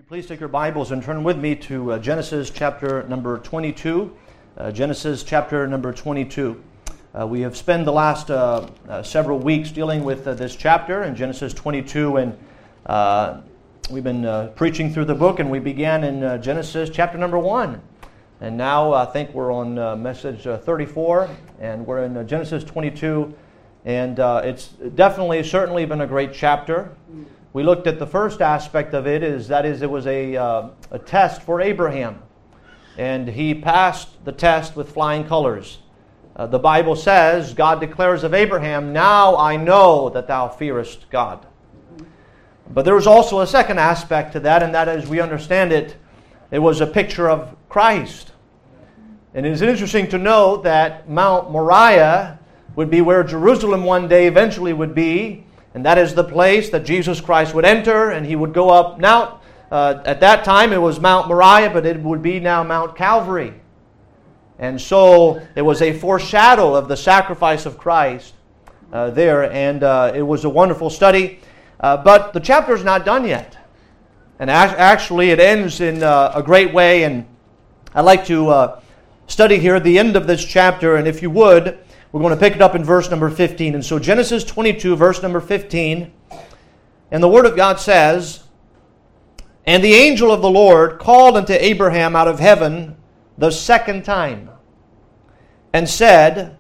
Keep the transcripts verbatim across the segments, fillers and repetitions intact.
Please take your Bibles and turn with me to uh, Genesis chapter number twenty-two. Uh, Genesis chapter number twenty-two. Uh, we have spent the last uh, uh, several weeks dealing with uh, this chapter in Genesis twenty-two, and uh, we've been uh, preaching through the book, and we began in uh, Genesis chapter number one. And now I think we're on uh, message uh, thirty-four, and we're in uh, Genesis twenty-two, and uh, it's definitely, certainly been a great chapter. We looked at the first aspect of it, is that is it was a, uh, a test for Abraham. And he passed the test with flying colors. Uh, the Bible says, God declares of Abraham, "Now I know that thou fearest God." But there was also a second aspect to that, and that as we understand it, it was a picture of Christ. And it is interesting to note that Mount Moriah would be where Jerusalem one day eventually would be. And that is the place that Jesus Christ would enter, and he would go up. Now, uh, at that time it was Mount Moriah, but it would be now Mount Calvary. And so it was a foreshadow of the sacrifice of Christ uh, there, and uh, it was a wonderful study. Uh, but the chapter is not done yet. And ac- actually it ends in uh, a great way, and I'd like to uh, study here the end of this chapter, and if you would, we're going to pick it up in verse number fifteen. And so Genesis twenty-two, verse number fifteen. And the Word of God says, "And the angel of the Lord called unto Abraham out of heaven the second time, and said,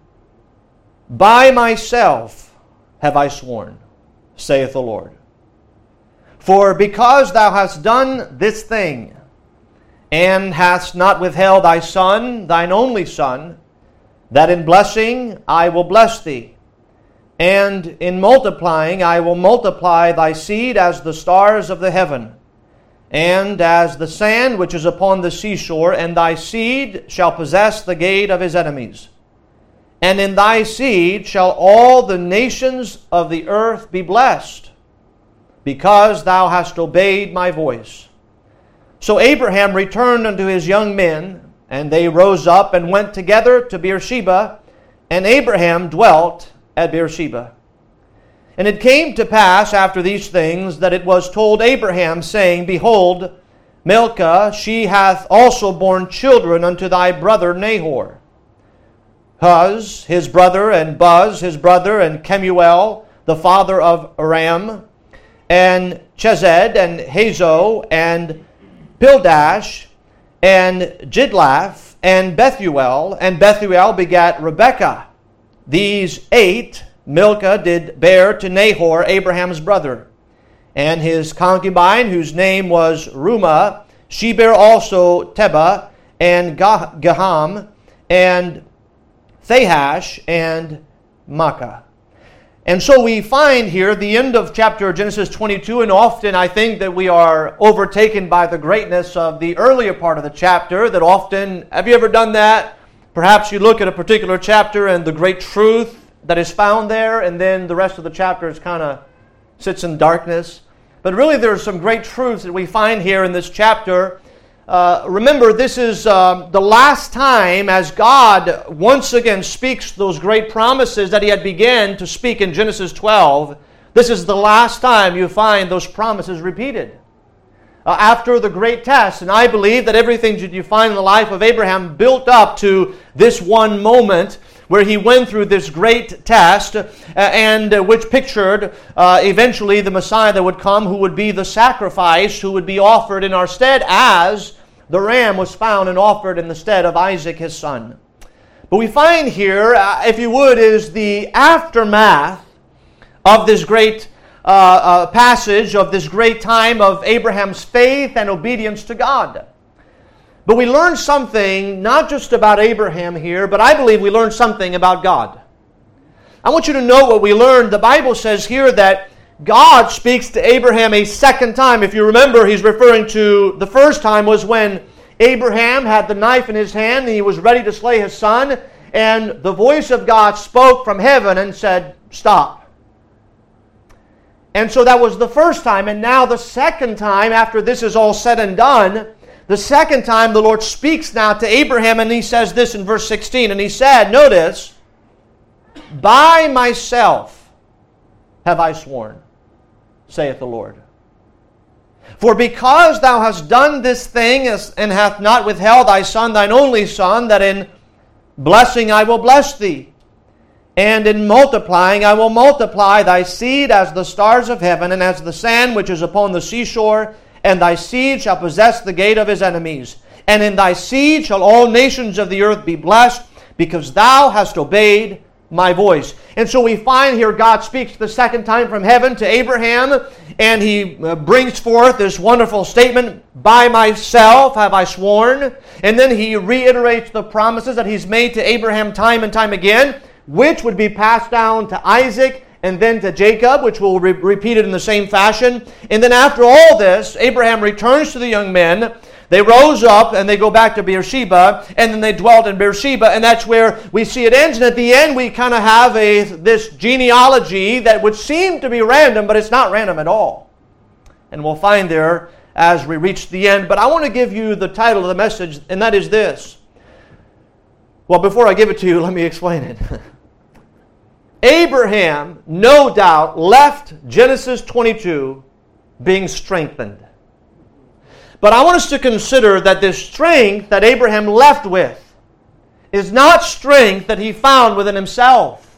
By myself have I sworn, saith the Lord. For because thou hast done this thing, and hast not withheld thy son, thine only son, that in blessing I will bless thee, and in multiplying I will multiply thy seed as the stars of the heaven, and as the sand which is upon the seashore, and thy seed shall possess the gate of his enemies. And in thy seed shall all the nations of the earth be blessed, because thou hast obeyed my voice. So Abraham returned unto his young men, and they rose up and went together to Beersheba, and Abraham dwelt at Beersheba. And it came to pass after these things that it was told Abraham, saying, Behold, Milcah, she hath also borne children unto thy brother Nahor. Huz, his brother, and Buz, his brother, and Kemuel, the father of Aram, and Chesed, and Hazo, and Pildash, and Jidlaph, and Bethuel, and Bethuel begat Rebekah. These eight Milcah did bear to Nahor, Abraham's brother. And his concubine, whose name was Reumah, she bare also Tebah, and Gaham, and Thahash, and Maachah. And so we find here the end of chapter Genesis twenty-two, and often I think that we are overtaken by the greatness of the earlier part of the chapter, that often, have you ever done that? Perhaps you look at a particular chapter and the great truth that is found there, and then the rest of the chapter is kind of sits in darkness. But really there's some great truths that we find here in this chapter. Uh, remember, this is uh, the last time as God once again speaks those great promises that He had begun to speak in Genesis twelve. This is the last time you find those promises repeated. Uh, after the great test, and I believe that everything that you find in the life of Abraham built up to this one moment where he went through this great test, uh, and uh, which pictured uh, eventually the Messiah that would come, who would be the sacrifice, who would be offered in our stead, as the ram was found and offered in the stead of Isaac his son. But we find here, uh, if you would, is the aftermath of this great uh, uh, passage, of this great time of Abraham's faith and obedience to God. But we learn something not just about Abraham here, but I believe we learn something about God. I want you to know what we learned. The Bible says here that God speaks to Abraham a second time. If you remember, he's referring to the first time was when Abraham had the knife in his hand and he was ready to slay his son, and the voice of God spoke from heaven and said, Stop. And so that was the first time, and now the second time, after this is all said and done, the second time the Lord speaks now to Abraham, and He says this in verse sixteen, and He said, notice, By myself have I sworn, saith the Lord. For because thou hast done this thing, and hath not withheld thy son, thine only son, that in blessing I will bless thee, and in multiplying I will multiply thy seed as the stars of heaven, and as the sand which is upon the seashore, and thy seed shall possess the gate of his enemies. And in thy seed shall all nations of the earth be blessed, because thou hast obeyed my voice. And so we find here God speaks the second time from heaven to Abraham, and he brings forth this wonderful statement, by myself have I sworn. And then he reiterates the promises that he's made to Abraham time and time again, which would be passed down to Isaac and then to Jacob, which will be repeated in the same fashion. And then after all this, Abraham returns to the young men. They rose up and they go back to Beersheba, and then they dwelt in Beersheba, and that's where we see it ends. And at the end, we kind of have a this genealogy that would seem to be random, but it's not random at all. And we'll find there as we reach the end. But I want to give you the title of the message, and that is this. Well, before I give it to you, let me explain it. Abraham, no doubt, left Genesis twenty-two being strengthened. But I want us to consider that this strength that Abraham left with is not strength that he found within himself.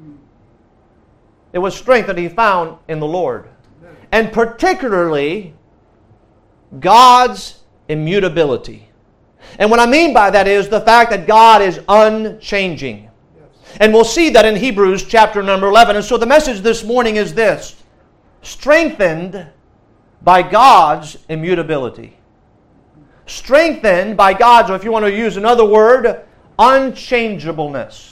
It was strength that he found in the Lord. And particularly, God's immutability. And what I mean by that is the fact that God is unchanging. And we'll see that in Hebrews chapter number eleven. And so the message this morning is this: strengthened by God's immutability. Strengthened by God's, or if you want to use another word, unchangeableness.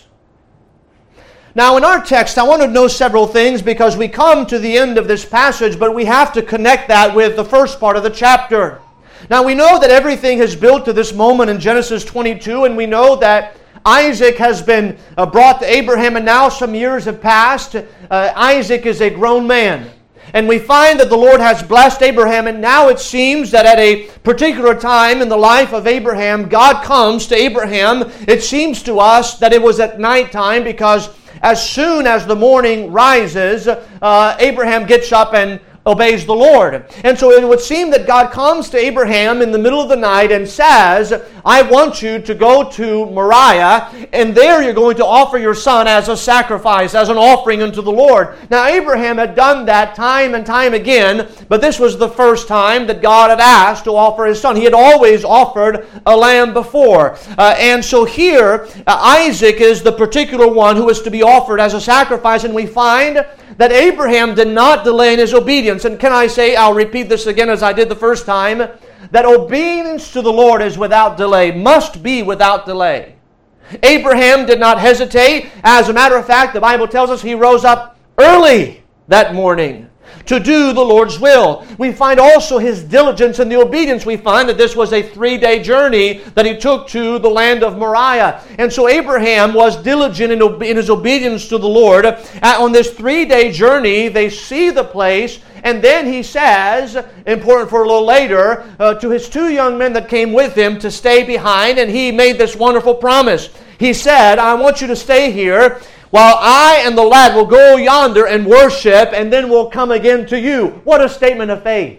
Now in our text, I want to know several things because we come to the end of this passage, but we have to connect that with the first part of the chapter. Now we know that everything has built to this moment in Genesis twenty-two, and we know that Isaac has been uh, brought to Abraham, and now some years have passed. Uh, Isaac is a grown man. And we find that the Lord has blessed Abraham, and now it seems that at a particular time in the life of Abraham, God comes to Abraham. It seems to us that it was at nighttime, because as soon as the morning rises, uh, Abraham gets up and obeys the Lord. And so it would seem that God comes to Abraham in the middle of the night and says, I want you to go to Moriah, and there you're going to offer your son as a sacrifice, as an offering unto the Lord. Now Abraham had done that time and time again, but this was the first time that God had asked to offer his son. He had always offered a lamb before. Uh, and so here, uh, Isaac is the particular one who is to be offered as a sacrifice, and we find that Abraham did not delay in his obedience. And can I say, I'll repeat this again as I did the first time, that obedience to the Lord is without delay, must be without delay. Abraham did not hesitate. As a matter of fact, the Bible tells us he rose up early that morning to do the Lord's will. We find also his diligence and the obedience. We find that this was a three-day journey that he took to the land of Moriah. And so Abraham was diligent in, obe- in his obedience to the Lord. Uh, on this three-day journey, they see the place, and then he says, important for a little later, uh, to his two young men that came with him to stay behind, and he made this wonderful promise. He said, I want you to stay here while I and the lad will go yonder and worship, and then we'll come again to you. What a statement of faith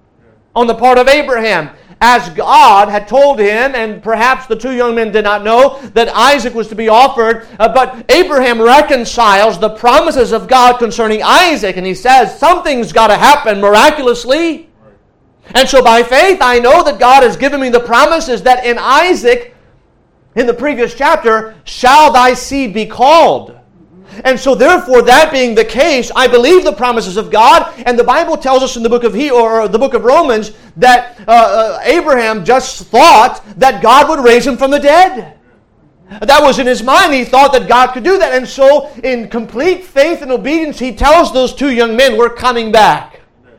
on the part of Abraham. As God had told him, and perhaps the two young men did not know, that Isaac was to be offered, uh, but Abraham reconciles the promises of God concerning Isaac, and he says, something's got to happen miraculously. And so by faith, I know that God has given me the promises that in Isaac, in the previous chapter, shall thy seed be called. And so therefore, that being the case, I believe the promises of God, and the Bible tells us in the book of he or the book of Romans that uh, uh, Abraham just thought that God would raise him from the dead. That was in his mind. He thought that God could do that. And so in complete faith and obedience, he tells those two young men, we're coming back.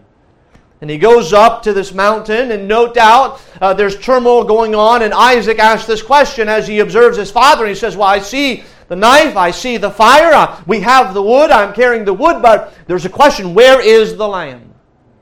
And he goes up to this mountain, and no doubt uh, there's turmoil going on, and Isaac asks this question as he observes his father. He says, well, I see the knife, I see the fire, uh, we have the wood, I'm carrying the wood, but there's a question, where is the lamb?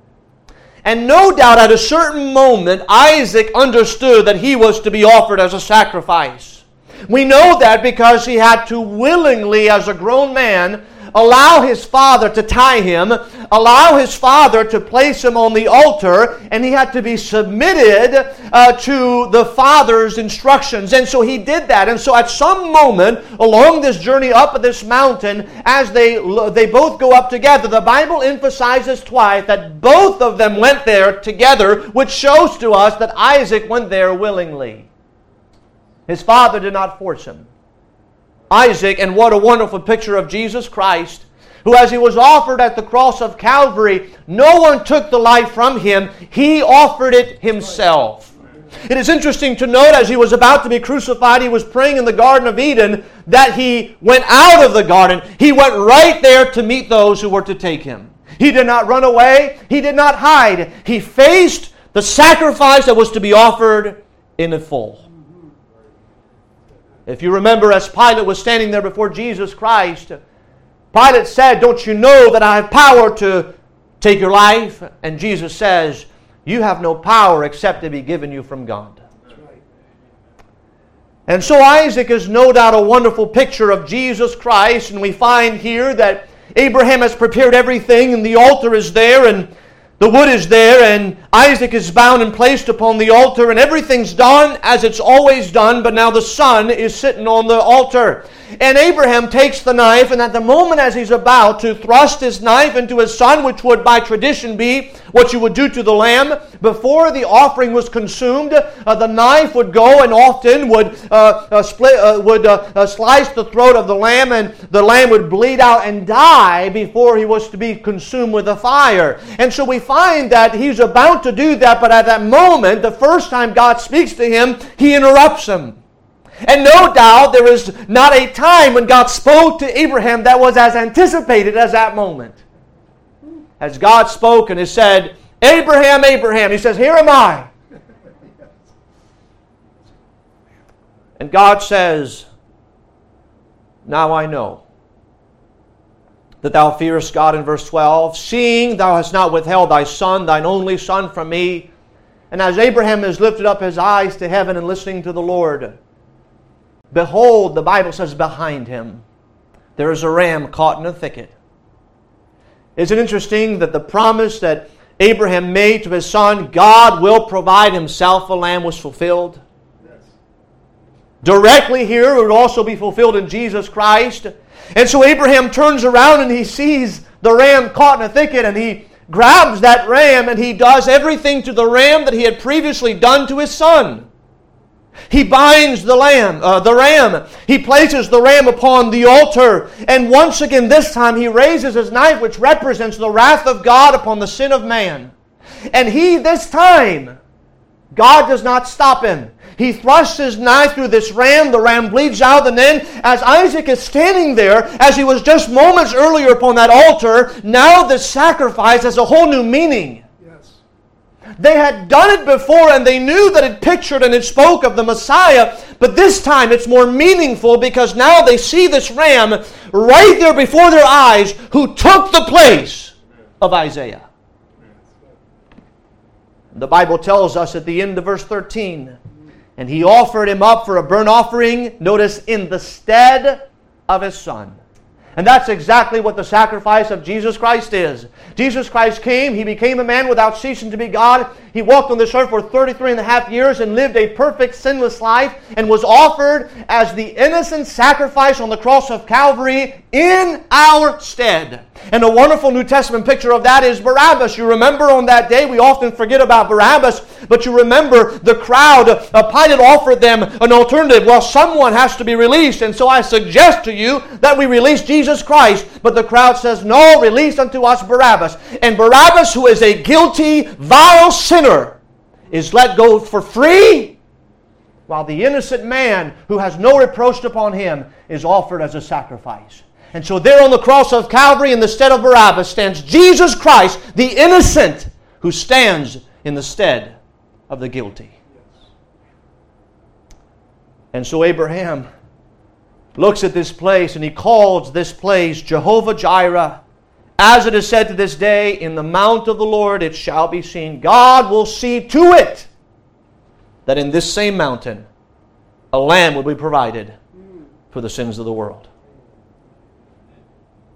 And no doubt at a certain moment, Isaac understood that he was to be offered as a sacrifice. We know that because he had to willingly, as a grown man, allow his father to tie him, allow his father to place him on the altar, and he had to be submitted uh, to the father's instructions. And so he did that. And so at some moment along this journey up this mountain, as they, they both go up together, the Bible emphasizes twice that both of them went there together, which shows to us that Isaac went there willingly. His father did not force him. Isaac, and what a wonderful picture of Jesus Christ, who as he was offered at the cross of Calvary, no one took the life from him. He offered it himself. It is interesting to note, as he was about to be crucified, he was praying in the Garden of Eden, that he went out of the garden. He went right there to meet those who were to take him. He did not run away. He did not hide. He faced the sacrifice that was to be offered in full. If you remember, as Pilate was standing there before Jesus Christ, Pilate said, "Don't you know that I have power to take your life?" And Jesus says, "You have no power except to be given you from God." That's right. And so Isaac is no doubt a wonderful picture of Jesus Christ, and we find here that Abraham has prepared everything, and the altar is there, and the wood is there, and Isaac is bound and placed upon the altar, and everything's done as it's always done, but now the son is sitting on the altar. And Abraham takes the knife, and at the moment as he's about to thrust his knife into his son, which would by tradition be what you would do to the lamb, before the offering was consumed, uh, the knife would go and often would uh, uh, split, uh, would uh, uh, slice the throat of the lamb, and the lamb would bleed out and die before he was to be consumed with the fire. And so we find that he's about to do that, but at that moment, the first time God speaks to him, he interrupts him. And no doubt there is not a time when God spoke to Abraham that was as anticipated as that moment. As God spoke and he said, "Abraham, Abraham," he says, "Here am I." And God says, "Now I know that thou fearest God," in verse twelve, "seeing thou hast not withheld thy son, thine only son, from me." And as Abraham has lifted up his eyes to heaven and listening to the Lord, behold, the Bible says, behind him there is a ram caught in a thicket. Isn't it interesting that the promise that Abraham made to his son, God will provide himself a lamb, was fulfilled? Yes. Directly here, it would also be fulfilled in Jesus Christ. And so Abraham turns around and he sees the ram caught in a thicket, and he grabs that ram and he does everything to the ram that he had previously done to his son. He binds the lamb, uh, the ram. He places the ram upon the altar. And once again, this time, he raises his knife, which represents the wrath of God upon the sin of man. And he, this time, God does not stop him. He thrusts his knife through this ram. The ram bleeds out. And then, as Isaac is standing there, as he was just moments earlier upon that altar, now the sacrifice has a whole new meaning. They had done it before, and they knew that it pictured and it spoke of the Messiah. But this time it's more meaningful, because now they see this ram right there before their eyes, who took the place of Isaiah. The Bible tells us at the end of verse thirteen, "And he offered him up for a burnt offering," notice, "in the stead of his son." And that's exactly what the sacrifice of Jesus Christ is. Jesus Christ came, He became a man without ceasing to be God. He walked on this earth for thirty-three and a half years and lived a perfect, sinless life, and was offered as the innocent sacrifice on the cross of Calvary in our stead. And a wonderful New Testament picture of that is Barabbas. You remember on that day, we often forget about Barabbas, but you remember the crowd. Uh, Pilate offered them an alternative. Well, someone has to be released, and so I suggest to you that we release Jesus Christ. But the crowd says, "No, release unto us Barabbas." And Barabbas, who is a guilty, vile sinner, is let go for free, while the innocent man who has no reproach upon him is offered as a sacrifice. And so there on the cross of Calvary, in the stead of Barabbas, stands Jesus Christ, the innocent, who stands in the stead of the guilty. And so Abraham looks at this place, and he calls this place Jehovah Jireh. As it is said to this day, "In the mount of the Lord it shall be seen." God will see to it that in this same mountain a lamb will be provided for the sins of the world.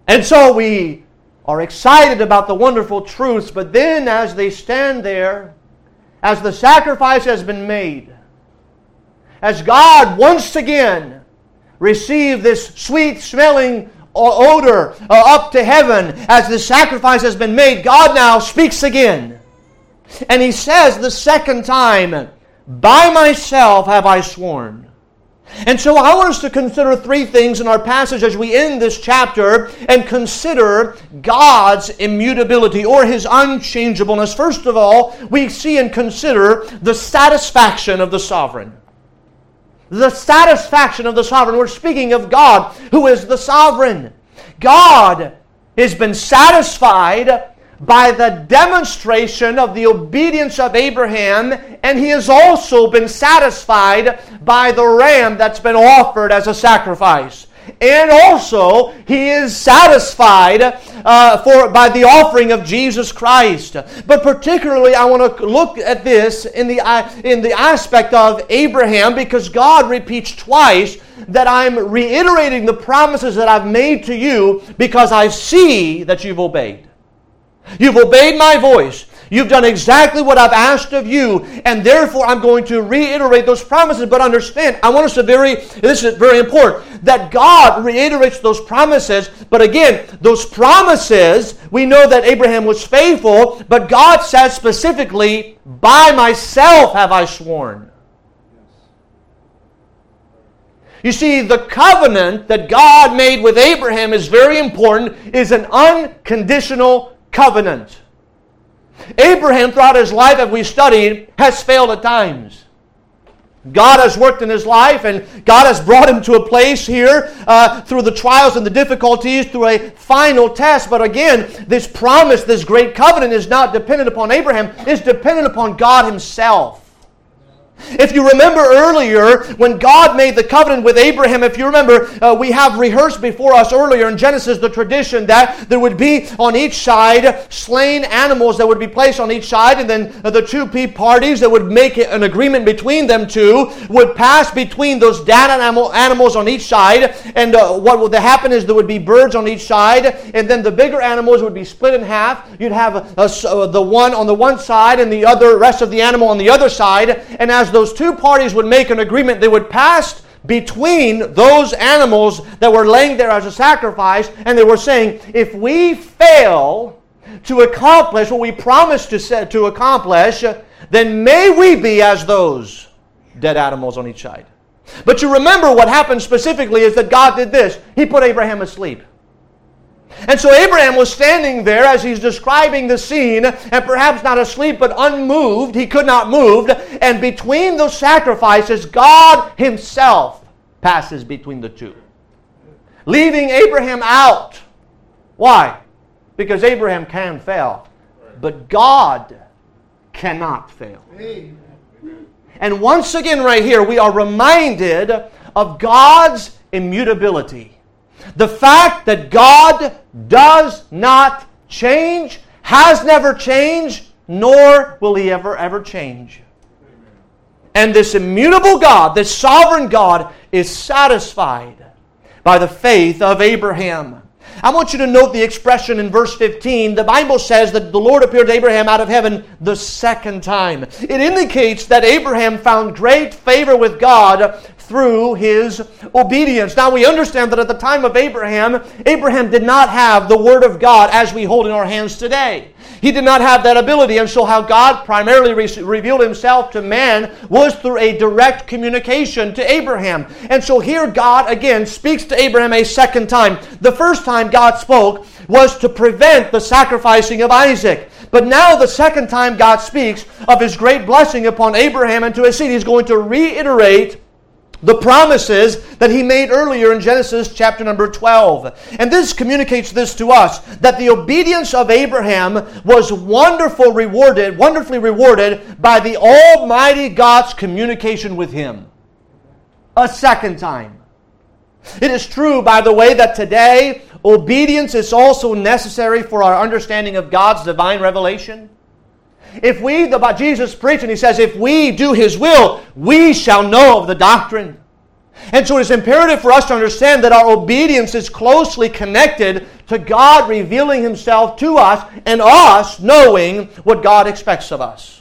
And so we are excited about the wonderful truths, but then as they stand there, as the sacrifice has been made, as God once again received this sweet-smelling odor uh, up to heaven, as the sacrifice has been made, God now speaks again. And He says the second time, "By myself have I sworn." And so I want us to consider three things in our passage as we end this chapter and consider God's immutability or His unchangeableness. First of all, we see and consider the satisfaction of the sovereign. The satisfaction of the sovereign. We're speaking of God, who is the sovereign. God has been satisfied by the demonstration of the obedience of Abraham, and He has also been satisfied by the ram that's been offered as a sacrifice. And also, He is satisfied uh, for by the offering of Jesus Christ. But particularly, I want to look at this in the, in the aspect of Abraham, because God repeats twice that I'm reiterating the promises that I've made to you because I see that you've obeyed. You've obeyed my voice. You've done exactly what I've asked of you, and therefore I'm going to reiterate those promises. But understand, I want us to very, this is very important, that God reiterates those promises. But again, those promises, we know that Abraham was faithful, but God says specifically, "By myself have I sworn." You see, the covenant that God made with Abraham is very important, is an unconditional covenant. Abraham, throughout his life, as we studied, has failed at times. God has worked in his life, and God has brought him to a place here uh, through the trials and the difficulties, through a final test. But again, this promise, this great covenant is not dependent upon Abraham. It's dependent upon God Himself. If you remember earlier, when God made the covenant with Abraham, if you remember, uh, we have rehearsed before us earlier in Genesis the tradition that there would be on each side slain animals that would be placed on each side, and then uh, the two parties that would make an agreement between them two would pass between those dead animal, animals on each side, and uh, what would happen is there would be birds on each side, and then the bigger animals would be split in half. You'd have a, a, the one on the one side and the other rest of the animal on the other side, and as those two parties would make an agreement, they would pass between those animals that were laying there as a sacrifice, and they were saying, if we fail to accomplish what we promised to, set, to accomplish, then may we be as those dead animals on each side. But you remember what happened specifically is that God did this. He put Abraham asleep. And so Abraham was standing there as he's describing the scene, and perhaps not asleep, but unmoved. He could not move. And between those sacrifices, God Himself passes between the two, leaving Abraham out. Why? Because Abraham can fail, but God cannot fail. And once again right here, we are reminded of God's immutability. The fact that God does not change, has never changed, nor will He ever, ever change. And this immutable God, this sovereign God, is satisfied by the faith of Abraham. I want you to note the expression in verse fifteen. The Bible says that the Lord appeared to Abraham out of heaven the second time. It indicates that Abraham found great favor with God through his obedience. Now we understand that at the time of Abraham, Abraham did not have the Word of God as we hold in our hands today. He did not have that ability, and so how God primarily re- revealed Himself to man was through a direct communication to Abraham. And so here God again speaks to Abraham a second time. The first time God spoke was to prevent the sacrificing of Isaac. But now the second time God speaks of His great blessing upon Abraham and to his seed, He's going to reiterate the promises that He made earlier in Genesis chapter number twelve. And this communicates this to us, that the obedience of Abraham was wonderful rewarded, wonderfully rewarded by the Almighty God's communication with him. A second time. It is true, by the way, that today obedience is also necessary for our understanding of God's divine revelation. If we, the, Jesus preached and He says, if we do His will, we shall know of the doctrine. And so it is imperative for us to understand that our obedience is closely connected to God revealing Himself to us and us knowing what God expects of us.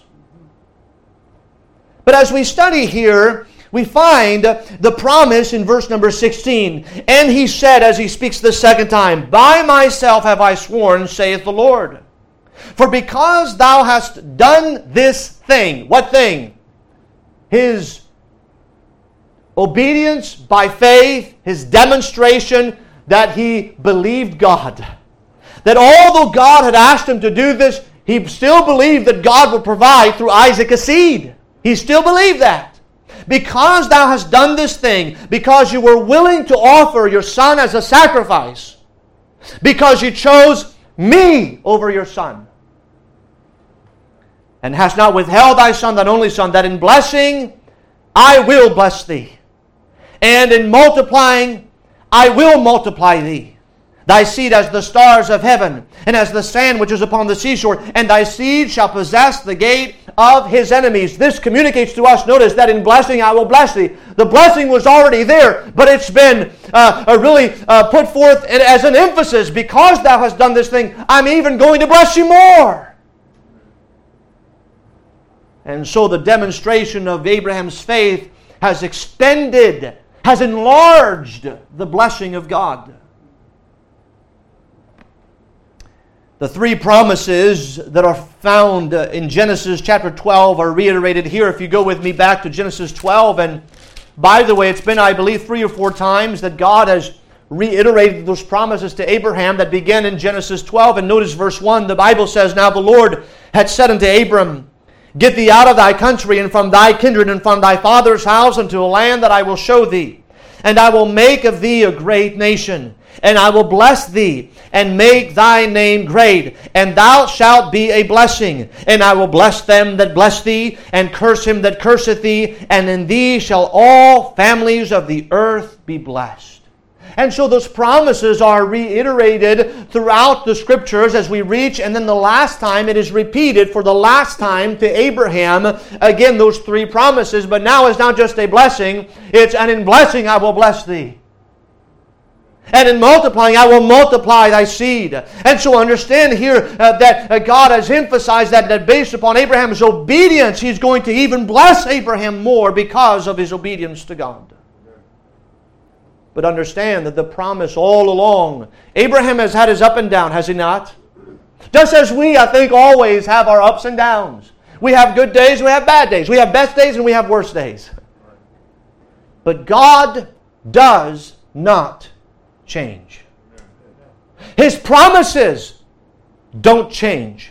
But as we study here, we find the promise in verse number sixteen. And He said, as He speaks the second time, "By myself have I sworn, saith the Lord. For because thou hast done this thing," what thing? His obedience by faith, His demonstration that He believed God. That although God had asked him to do this, he still believed that God would provide through Isaac a seed. He still believed that. Because thou hast done this thing, because you were willing to offer your son as a sacrifice, because you chose me over your son, and hast not withheld thy son, thine only son, that in blessing I will bless thee, and in multiplying I will multiply thee. Thy seed as the stars of heaven, and as the sand which is upon the seashore, and thy seed shall possess the gate of his enemies. This communicates to us, notice, that in blessing I will bless thee. The blessing was already there, but it's been uh, really uh, put forth as an emphasis. Because thou hast done this thing, I'm even going to bless you more. And so the demonstration of Abraham's faith has extended, has enlarged the blessing of God. The three promises that are found in Genesis chapter twelve are reiterated here. If you go with me back to Genesis twelve, and by the way, it's been, I believe, three or four times that God has reiterated those promises to Abraham that began in Genesis twelve. And notice verse one, the Bible says, "Now the Lord had said unto Abram, Get thee out of thy country, and from thy kindred, and from thy father's house, unto a land that I will show thee. And I will make of thee a great nation, and I will bless thee, and make thy name great, and thou shalt be a blessing. And I will bless them that bless thee, and curse him that curseth thee, and in thee shall all families of the earth be blessed." And so those promises are reiterated throughout the Scriptures as we reach, and then the last time it is repeated for the last time to Abraham. Again, those three promises, but now it's not just a blessing, it's, "And in blessing I will bless thee. And in multiplying, I will multiply thy seed." And so understand here uh, that uh, God has emphasized that, that based upon Abraham's obedience, He's going to even bless Abraham more because of his obedience to God. But understand that the promise all along, Abraham has had his up and down, has he not? Just as we, I think, always have our ups and downs. We have good days, we have bad days. We have best days and we have worse days. But God does not change. His promises don't change.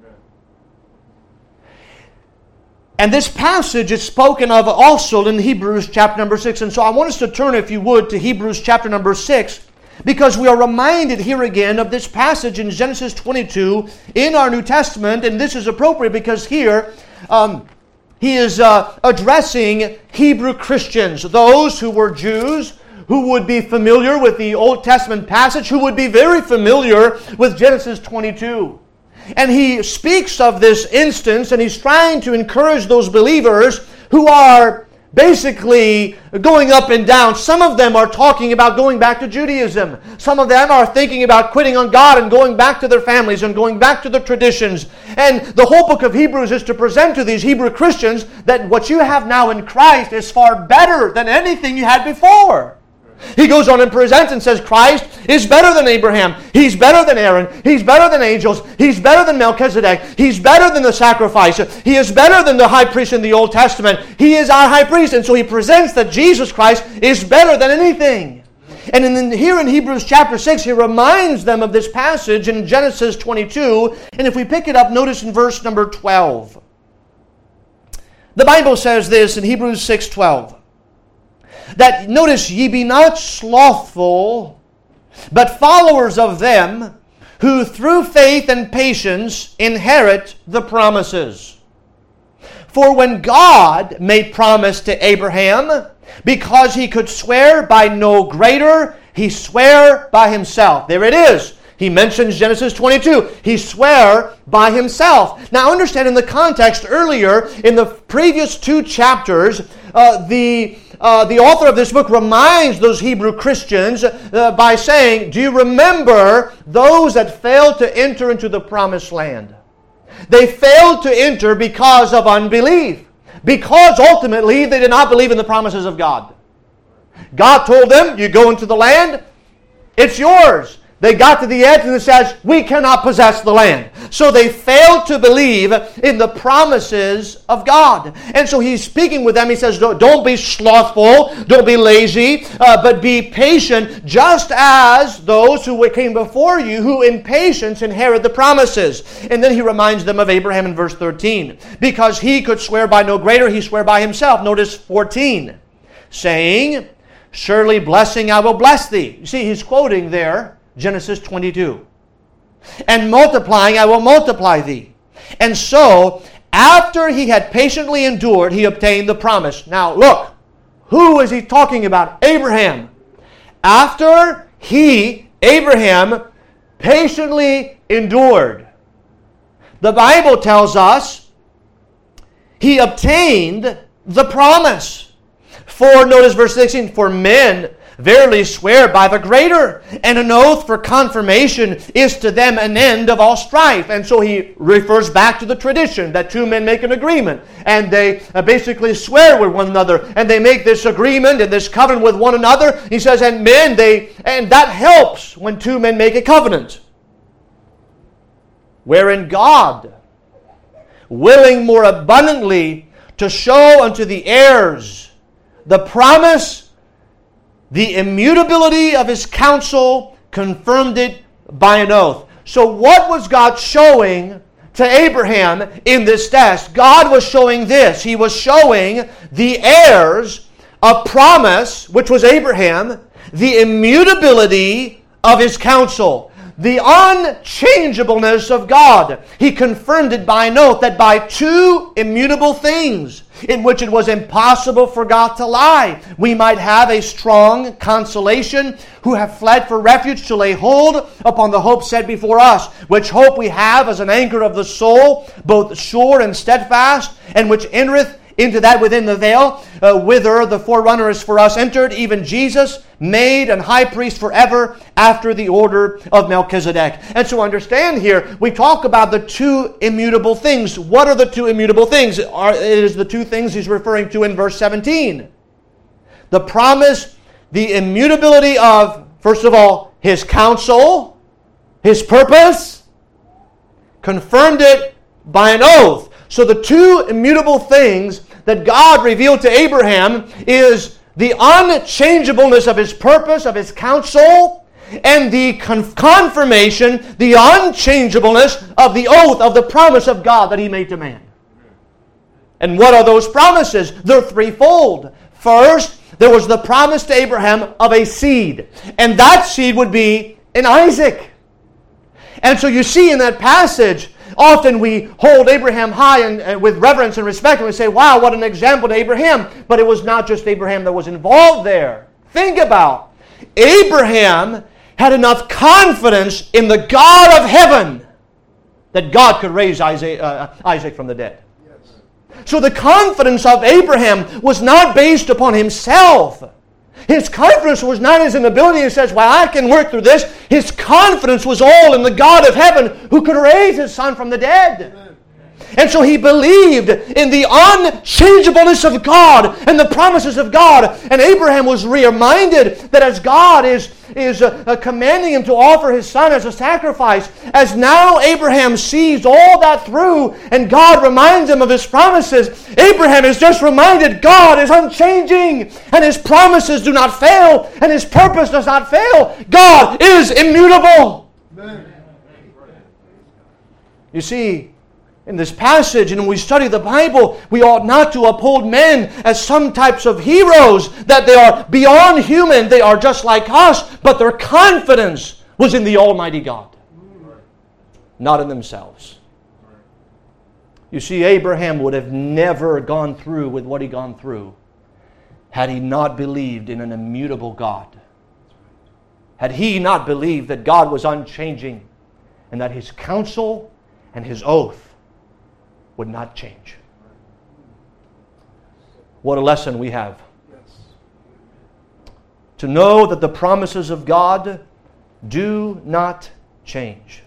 And this passage is spoken of also in Hebrews chapter number six. And so I want us to turn, if you would, to Hebrews chapter number six, because we are reminded here again of this passage in Genesis twenty-two in our New Testament. And this is appropriate because here um, he is uh, addressing Hebrew Christians, those who were Jews, who would be familiar with the Old Testament passage, who would be very familiar with Genesis twenty-two. And he speaks of this instance, and he's trying to encourage those believers who are basically going up and down. Some of them are talking about going back to Judaism. Some of them are thinking about quitting on God and going back to their families and going back to their traditions. And the whole book of Hebrews is to present to these Hebrew Christians that what you have now in Christ is far better than anything you had before. He goes on and presents and says Christ is better than Abraham. He's better than Aaron. He's better than angels. He's better than Melchizedek. He's better than the sacrifice. He is better than the high priest in the Old Testament. He is our high priest. And so he presents that Jesus Christ is better than anything. And in, here in Hebrews chapter six, he reminds them of this passage in Genesis twenty-two. And if we pick it up, notice in verse number twelve. The Bible says this in Hebrews six twelve. That, notice, "Ye be not slothful, but followers of them who through faith and patience inherit the promises. For when God made promise to Abraham, because he could swear by no greater, he sware by himself." There it is. He mentions Genesis twenty-two. He sware by himself. Now understand in the context earlier, in the previous two chapters, uh, the uh, the author of this book reminds those Hebrew Christians uh, by saying, do you remember those that failed to enter into the promised land? They failed to enter because of unbelief. Because ultimately they did not believe in the promises of God. God told them, you go into the land, it's yours. They got to the edge and it says, we cannot possess the land. So they failed to believe in the promises of God. And so he's speaking with them. He says, don't be slothful, don't be lazy, uh, but be patient, just as those who came before you, who in patience inherit the promises. And then he reminds them of Abraham in verse thirteen. Because he could swear by no greater, he swore by himself. Notice fourteen. Saying, surely blessing I will bless thee. You see, he's quoting there Genesis twenty-two. And multiplying I will multiply thee. And so, after he had patiently endured, he obtained the promise. Now look, who is he talking about? Abraham. After he, Abraham, patiently endured, the Bible tells us he obtained the promise. For, notice verse sixteen, for men verily swear by the greater, and an oath for confirmation is to them an end of all strife. And so he refers back to the tradition that two men make an agreement, and they uh, basically swear with one another, and they make this agreement and this covenant with one another. He says, and men, they, and that helps when two men make a covenant, wherein God, willing more abundantly to show unto the heirs the promise, the immutability of his counsel, confirmed it by an oath. So what was God showing to Abraham in this test? God was showing this. He was showing the heirs a promise, which was Abraham, the immutability of his counsel, the unchangeableness of God. He confirmed it by an oath, that by two immutable things, in which it was impossible for God to lie, we might have a strong consolation, who have fled for refuge to lay hold upon the hope set before us, which hope we have as an anchor of the soul, both sure and steadfast, and which entereth into that within the veil, uh, whither the forerunner is for us entered, even Jesus, made an high priest forever after the order of Melchizedek. And so understand here, we talk about the two immutable things. What are the two immutable things? It is the two things he's referring to in verse seventeen. The promise, the immutability of, first of all, his counsel, his purpose, confirmed it by an oath. So the two immutable things that God revealed to Abraham is the unchangeableness of his purpose, of his counsel, and the con- confirmation, the unchangeableness of the oath, of the promise of God that he made to man. And what are those promises? They're threefold. First, there was the promise to Abraham of a seed, and that seed would be in Isaac. And so you see in that passage, often we hold Abraham high and, and with reverence and respect, and we say, wow, what an example to Abraham. But it was not just Abraham that was involved there. Think about, Abraham had enough confidence in the God of heaven that God could raise Isaac, uh, Isaac from the dead. Yes. So the confidence of Abraham was not based upon himself. His confidence was not his inability. He says, well, I can work through this. His confidence was all in the God of heaven who could raise his son from the dead. Amen. And so he believed in the unchangeableness of God and the promises of God. And Abraham was reminded that as God is, is uh, uh, commanding him to offer his son as a sacrifice, as now Abraham sees all that through and God reminds him of his promises, Abraham is just reminded God is unchanging and his promises do not fail and his purpose does not fail. God is immutable. Amen. You see, in this passage, and when we study the Bible, we ought not to uphold men as some types of heroes, that they are beyond human, they are just like us, but their confidence was in the Almighty God, not in themselves. You see, Abraham would have never gone through with what he gone through had he not believed in an immutable God. Had he not believed that God was unchanging and that his counsel and his oath would not change. What a lesson we have to know that the promises of God do not change.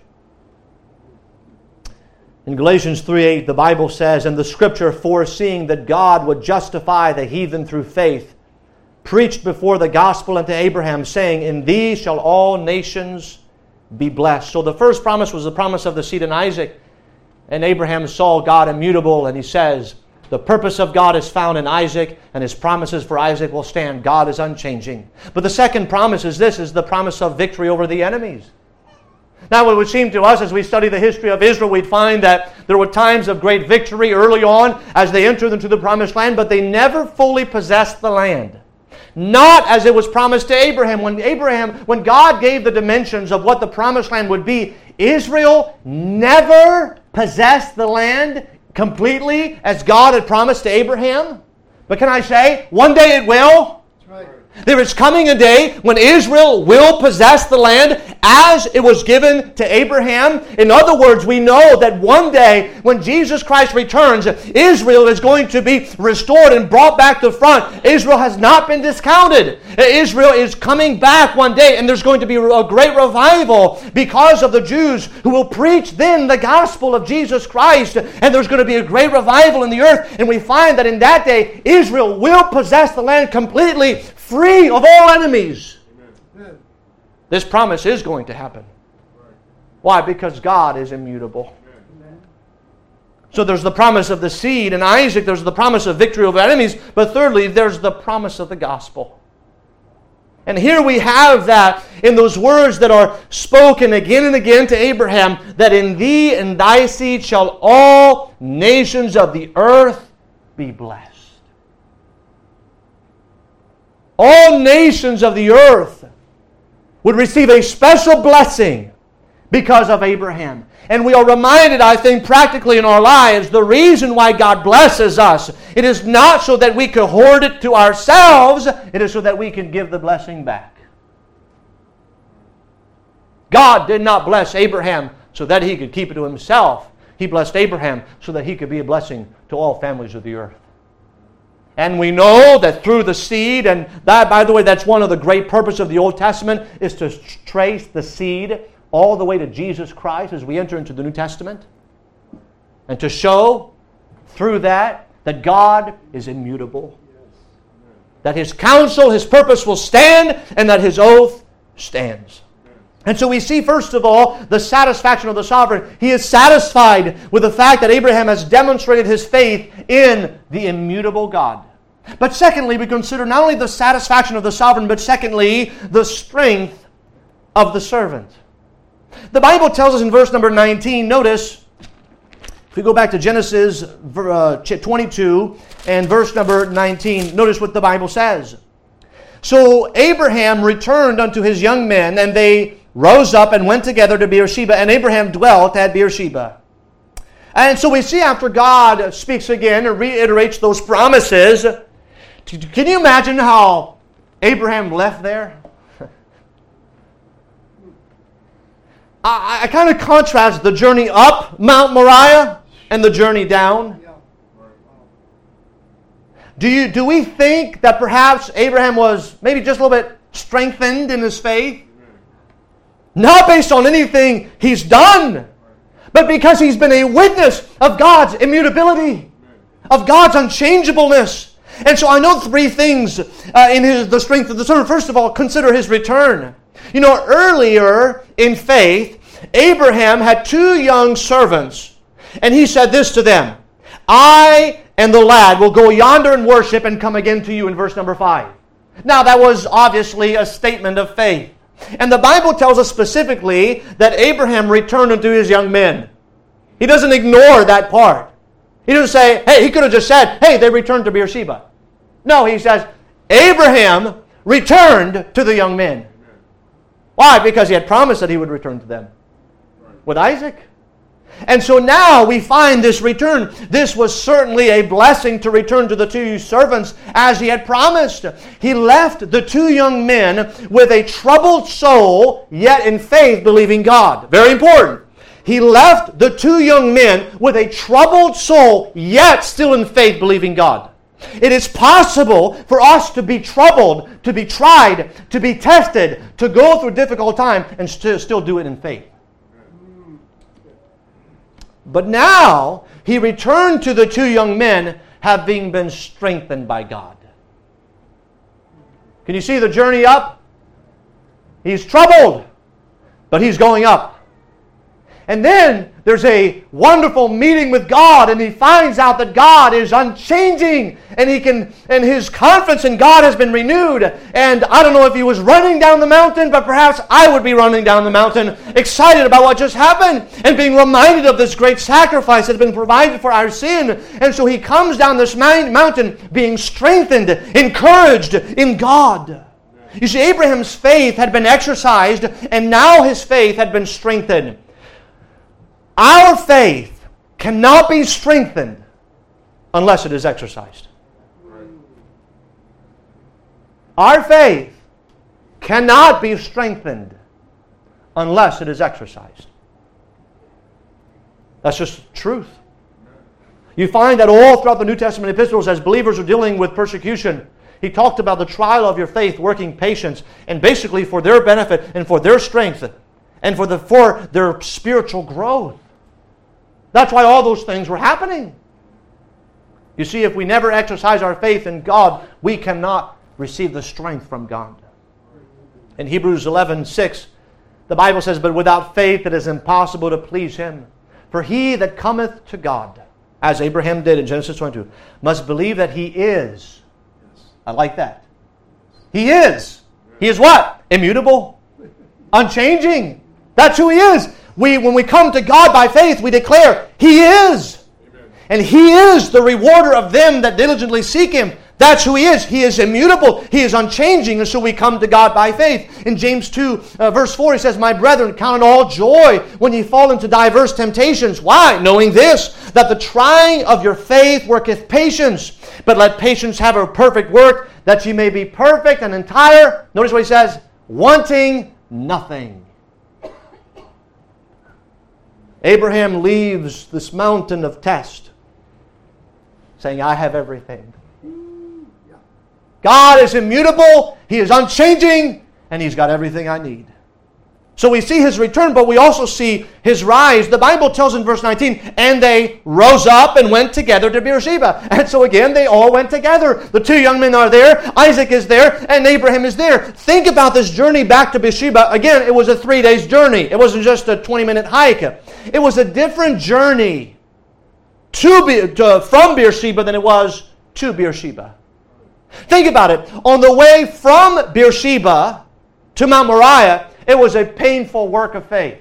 In Galatians three eight, the Bible says, "And the Scripture, foreseeing that God would justify the heathen through faith, preached before the gospel unto Abraham, saying, In thee shall all nations be blessed." So the first promise was the promise of the seed in Isaac. And Abraham saw God immutable, and he says, the purpose of God is found in Isaac, and His promises for Isaac will stand. God is unchanging. But the second promise is this, is the promise of victory over the enemies. Now, it would seem to us as we study the history of Israel, we'd find that there were times of great victory early on as they entered into the promised land, but they never fully possessed the land. Not as it was promised to Abraham. When Abraham, when God gave the dimensions of what the promised land would be, Israel never possessed the land completely as God had promised to Abraham. But can I say, one day it will? That's right. There is coming a day when Israel will possess the land as it was given to Abraham. In other words, we know that one day when Jesus Christ returns, Israel is going to be restored and brought back to front. Israel has not been discounted. Israel is coming back one day, and there's going to be a great revival because of the Jews who will preach then the gospel of Jesus Christ. And there's going to be a great revival in the earth. And we find that in that day, Israel will possess the land completely, free of all enemies. Amen. This promise is going to happen. Why? Because God is immutable. Amen. So there's the promise of the seed in Isaac. There's the promise of victory over enemies. But thirdly, there's the promise of the gospel. And here we have that in those words that are spoken again and again to Abraham, that in thee and thy seed shall all nations of the earth be blessed. All nations of the earth would receive a special blessing because of Abraham. And we are reminded, I think, practically in our lives, the reason why God blesses us. It is not so that we can hoard it to ourselves. It is so that we can give the blessing back. God did not bless Abraham so that He could keep it to Himself. He blessed Abraham so that he could be a blessing to all families of the earth. And we know that through the seed, and that, by the way, that's one of the great purposes of the Old Testament, is to trace the seed all the way to Jesus Christ as we enter into the New Testament. And to show through that that God is immutable. That His counsel, His purpose will stand, and that His oath stands. And so we see, first of all, the satisfaction of the sovereign. He is satisfied with the fact that Abraham has demonstrated his faith in the immutable God. But secondly, we consider not only the satisfaction of the sovereign, but secondly, the strength of the servant. The Bible tells us in verse number nineteen, notice, if we go back to Genesis twenty-two and verse number nineteen, notice what the Bible says. So Abraham returned unto his young men, and they rose up and went together to Beersheba, and Abraham dwelt at Beersheba. And so we see after God speaks again and reiterates those promises, can you imagine how Abraham left there? I, I kind of contrast the journey up Mount Moriah and the journey down. Do you do we think that perhaps Abraham was maybe just a little bit strengthened in his faith? Not based on anything he's done, but because he's been a witness of God's immutability, of God's unchangeableness. And so I know three things uh, in his, the strength of the servant. First of all, consider his return. You know, earlier in faith, Abraham had two young servants, and he said this to them, I and the lad will go yonder and worship and come again to you, in verse number five. Now, that was obviously a statement of faith. And the Bible tells us specifically that Abraham returned unto his young men. He doesn't ignore that part. He doesn't say, hey, he could have just said, hey, they returned to Beersheba. No, he says, Abraham returned to the young men. Why? Because he had promised that he would return to them. With Isaac. And so now we find this return. This was certainly a blessing to return to the two servants as he had promised. He left the two young men with a troubled soul, yet in faith believing God. Very important. He left the two young men with a troubled soul, yet still in faith believing God. It is possible for us to be troubled, to be tried, to be tested, to go through difficult time and st- still do it in faith. But now, he returned to the two young men, having been strengthened by God. Can you see the journey up? He's troubled, but he's going up. And then there's a wonderful meeting with God, and he finds out that God is unchanging, and he can, and his confidence in God has been renewed. And I don't know if he was running down the mountain, but perhaps I would be running down the mountain, excited about what just happened, and being reminded of this great sacrifice that has been provided for our sin. And so he comes down this mountain being strengthened, encouraged in God. You see, Abraham's faith had been exercised, and now his faith had been strengthened. Our faith cannot be strengthened unless it is exercised. Our faith cannot be strengthened unless it is exercised. That's just truth. You find that all throughout the New Testament epistles, as believers are dealing with persecution, he talked about the trial of your faith working patience, and basically for their benefit and for their strength and for, the, for their spiritual growth. That's why all those things were happening. You see, if we never exercise our faith in God, we cannot receive the strength from God. In Hebrews eleven six, the Bible says, "But without faith it is impossible to please Him. For he that cometh to God, as Abraham did in Genesis twenty-two, must believe that He is." I like that. He is. He is what? Immutable. Unchanging. That's who He is. We, when we come to God by faith, we declare, He is. Amen. And He is the rewarder of them that diligently seek Him. That's who He is. He is immutable. He is unchanging. And so we come to God by faith. In James two, uh, verse four, he says, "My brethren, count it all joy when ye fall into diverse temptations." Why? Knowing this, that the trying of your faith worketh patience. But let patience have a perfect work, that ye may be perfect and entire. Notice what he says, wanting nothing. Abraham leaves this mountain of test saying, I have everything. God is immutable, He is unchanging, and He's got everything I need. So we see His return, but we also see His rise. The Bible tells in verse nineteen, "And they rose up and went together to Beersheba." And so again, they all went together. The two young men are there, Isaac is there, and Abraham is there. Think about this journey back to Beersheba. Again, it was a three days journey. It wasn't just a twenty minute hike. It was a different journey to Be- to, from Beersheba than it was to Beersheba. Think about it. On the way from Beersheba to Mount Moriah, it was a painful work of faith.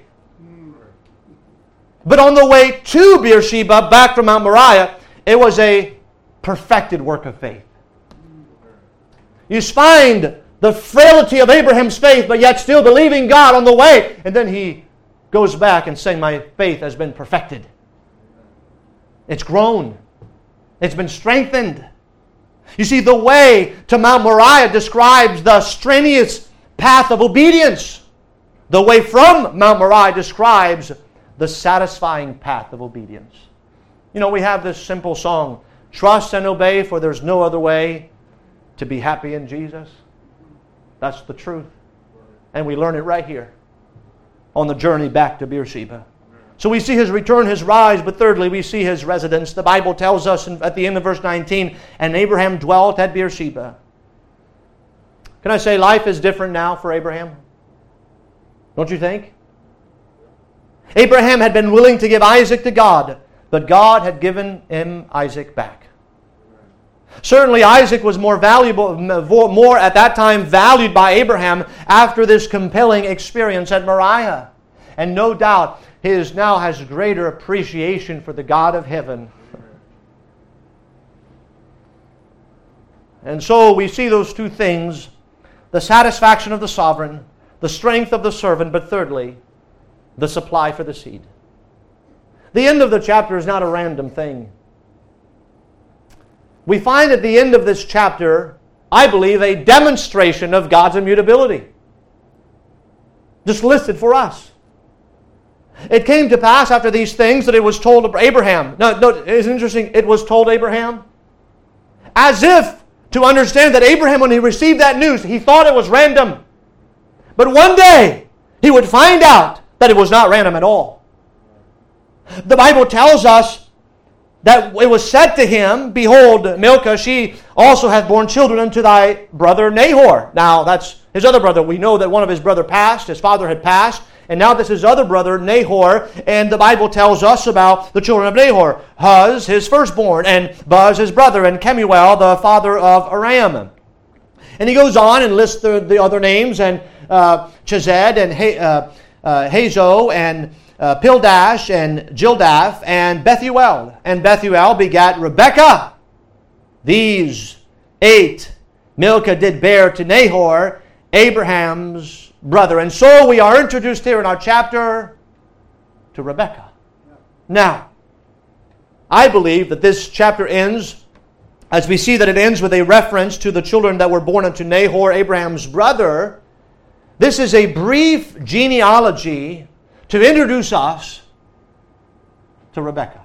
But on the way to Beersheba, back from Mount Moriah, it was a perfected work of faith. You find the frailty of Abraham's faith, but yet still believing God on the way. And then he goes back and saying, my faith has been perfected. It's grown. It's been strengthened. You see, the way to Mount Moriah describes the strenuous path of obedience. The way from Mount Moriah describes the satisfying path of obedience. You know, we have this simple song, "Trust and obey, for there's no other way to be happy in Jesus." That's the truth. And we learn it right here on the journey back to Beersheba. So we see His return, His rise, but thirdly, we see His residence. The Bible tells us in, at the end of verse nineteen, "And Abraham dwelt at Beersheba." Can I say life is different now for Abraham? Don't you think? Abraham had been willing to give Isaac to God, but God had given him Isaac back. Certainly Isaac was more valuable, more at that time valued by Abraham after this compelling experience at Moriah. And no doubt, he is now has greater appreciation for the God of heaven. And so we see those two things, the satisfaction of the sovereign, the strength of the servant, but thirdly, the supply for the seed. The end of the chapter is not a random thing. We find at the end of this chapter, I believe, a demonstration of God's immutability. Just listed for us. It came to pass after these things that it was told to Abraham. No, no, it's interesting. It was told Abraham. as if to understand that Abraham, when he received that news, he thought it was random. But one day, he would find out that it was not random at all. The Bible tells us that it was said to him, Behold, Milcah, she also hath borne children unto thy brother Nahor. Now, that's his other brother. We know that one of his brother passed, his father had passed, and now this is his other brother, Nahor, and the Bible tells us about the children of Nahor. Huz, his firstborn, and Buz, his brother, and Kemuel, the father of Aram. And he goes on and lists the, the other names, and uh, Chesed, and ha- uh, uh, Hazo, and uh, Pildash, and Jildaph, and Bethuel. And Bethuel begat Rebekah. These eight Milcah did bear to Nahor, Abraham's brother. And so we are introduced here in our chapter to Rebekah. Now, I believe that this chapter ends, as we see that it ends with a reference to the children that were born unto Nahor, Abraham's brother. This is a brief genealogy to introduce us to Rebekah.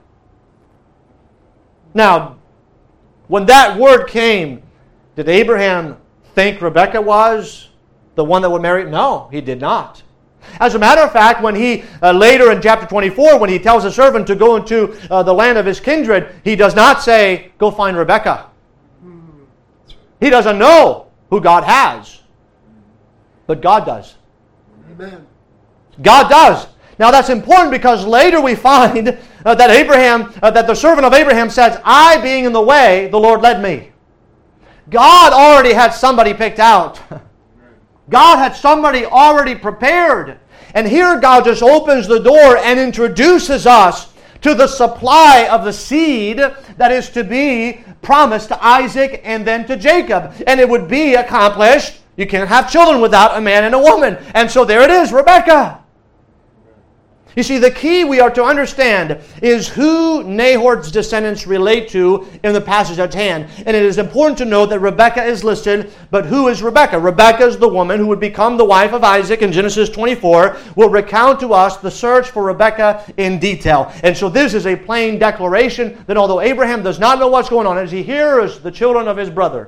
Now, when that word came, did Abraham think Rebekah was the one that would marry? No, he did not. As a matter of fact, when he, uh, later in chapter twenty-four, when he tells the servant to go into uh, the land of his kindred, he does not say, go find Rebekah. He doesn't know who God has. But God does. Amen. God does. Now that's important because later we find uh, that Abraham, uh, that the servant of Abraham says, I being in the way, the Lord led me. God already had somebody picked out. God had somebody already prepared. And here God just opens the door and introduces us to the supply of the seed that is to be promised to Isaac and then to Jacob. And it would be accomplished. You can't have children without a man and a woman. And so there it is, Rebekah. You see, the key we are to understand is who Nahor's descendants relate to in the passage at hand. And it is important to note that Rebekah is listed, but who is Rebekah? Rebekah is the woman who would become the wife of Isaac in Genesis twenty-four, will recount to us the search for Rebekah in detail. And so this is a plain declaration that although Abraham does not know what's going on, as he hears the children of his brother,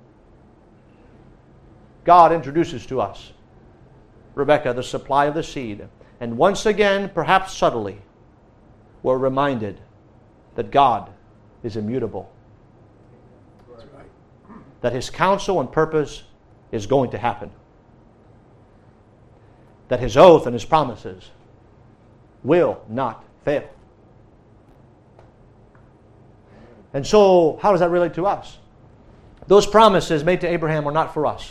God introduces to us Rebekah, the supply of the seed. And once again, perhaps subtly, we're reminded that God is immutable. That His counsel and purpose is going to happen. That His oath and His promises will not fail. And so, how does that relate to us? Those promises made to Abraham are not for us.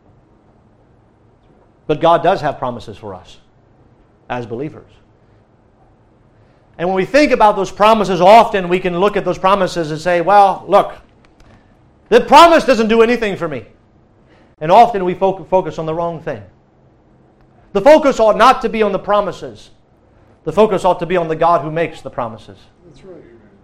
But God does have promises for us as believers. And when we think about those promises, often we can look at those promises and say, well, look, the promise doesn't do anything for me. And often we focus on the wrong thing. The focus ought not to be on the promises. The focus ought to be on the God who makes the promises. That's right.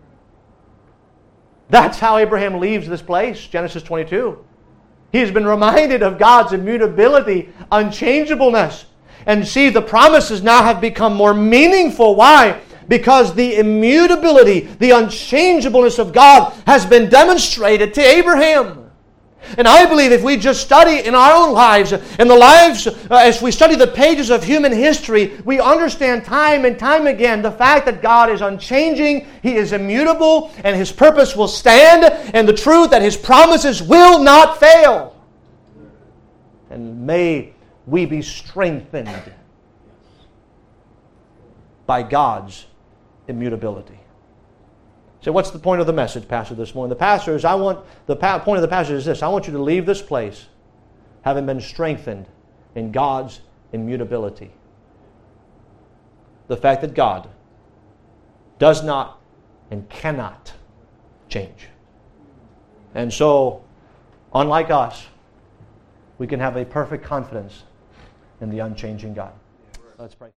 That's how Abraham leaves this place, Genesis twenty-two. He's been reminded of God's immutability, unchangeableness. And see, the promises now have become more meaningful. Why? Because the immutability, the unchangeableness of God has been demonstrated to Abraham. And I believe if we just study in our own lives, in the lives, uh, as we study the pages of human history, we understand time and time again the fact that God is unchanging, He is immutable, and His purpose will stand, and the truth that His promises will not fail. And may we be strengthened by God's immutability. So what's the point of the message, Pastor, this morning? The pastor is, I want, the pa- point of the passage is this. I want you to leave this place having been strengthened in God's immutability. The fact that God does not and cannot change. And so, unlike us, we can have a perfect confidence in the unchanging God. Let's pray.